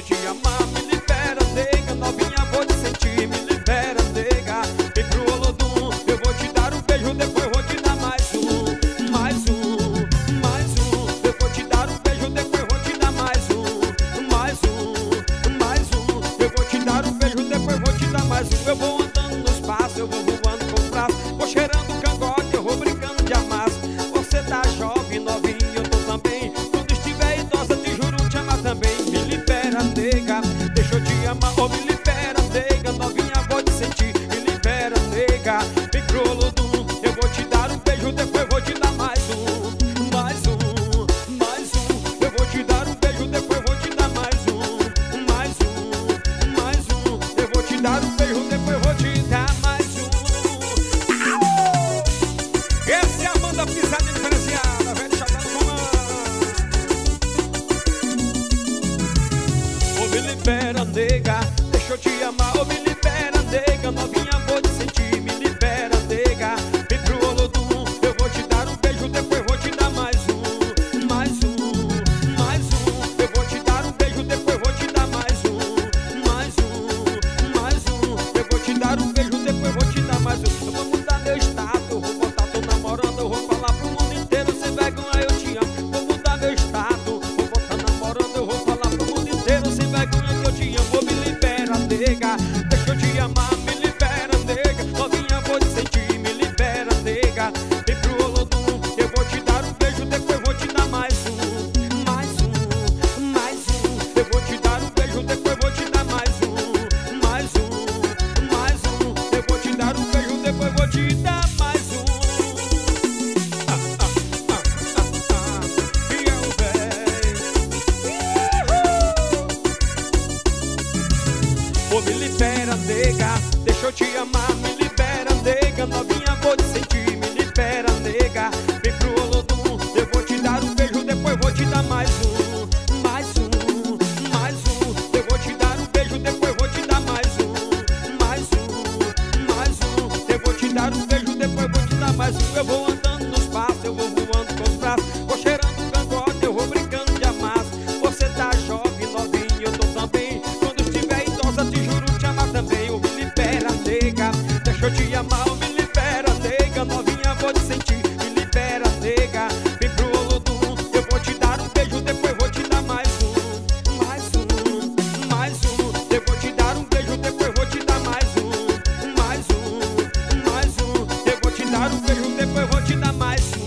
te amar, me libera, nega. Novinha, vou te sentir, me libera, nega. Vem pro Olodum, eu vou te dar um beijo, depois vou te dar mais um, mais um, mais um. Eu vou te dar um beijo, depois vou te dar mais um, mais um, mais um. Eu vou te dar um beijo, depois vou te dar mais um. Eu vou andando no espaço, eu vou voando com os braços, vou cheirando cangote, eu vou brincando de amasso. Você tá jovem, novinho, eu tô também. Quando estiver idosa, te juro te amar também. Me libera, nega, deixa eu te amar. Oh, me libera, nega, novinha, vou te sentir. Me libera, nega, vem pro Olodum, eu vou te dar um beijo, depois vou te dar mais um, mais um, mais um. Eu vou te dar um beijo, depois vou te dar mais um, mais um, mais um. Eu vou te dar um beijo, depois vou te dar mais um. Essa é a banda pisada diferenciada, velho, chapéu no comando. Oh, me libera, nega, deixa eu te amar. Oh, me libera, nega, novinha, vou te sentir. Me libera, nega, vem pro Olodum, eu vou te dar um beijo, depois vou te dar mais um, mais um, mais um. Eu vou te dar um beijo, depois vou te dar mais um, mais um, mais um. Eu vou te dar um beijo, depois vou te dar mais um. Eu vou mudar meu estado, eu vou botar tô namorando, eu vou falar pro mundo inteiro, sem vergonha eu te amo. Vou mudar meu estado, vou botar namorando, eu vou falar pro mundo inteiro, sem vergonha que eu te amo. Oh, me libera, nega, deixa eu te amar. Me libera, nega, novinha, vou te sentir. Me libera, nega, vem pro Olodum, eu vou te dar um beijo, depois vou te dar mais um, mais um, mais um. Eu vou te dar um beijo, depois vou te dar mais um, mais um, mais um. Eu vou te dar um beijo, depois vou te dar mais um. E eu, oh, me libera, nega, deixa eu te amar. Me libera, nega, novinha, vou te sentir. Me libera, nega, vem pro Olodum, eu vou te dar um beijo, depois vou te dar mais um, mais um, mais um. Eu vou te dar um beijo, depois vou te dar mais um, mais um, mais um. Eu vou te dar um beijo, depois vou te dar mais um. Eu vou andando no espaço, eu vou voando com os braços, vou cheirando cangote, eu vou brincando de amasso. Você tá jovem, novinho, eu tô também. Quando estiver idosa, te juro te amar também. Oh, me libera, nega, deixa eu te amar. Oh, me libera, nega, novinha, vou te sentir. Me libera, nega, vem pro Olodum, eu vou te dar um beijo, depois vou te dar mais um, mais um, mais um. Eu vou te dar um beijo, depois vou te dar mais um, mais um, mais um. Eu vou te dar um beijo, depois vou te dar mais um.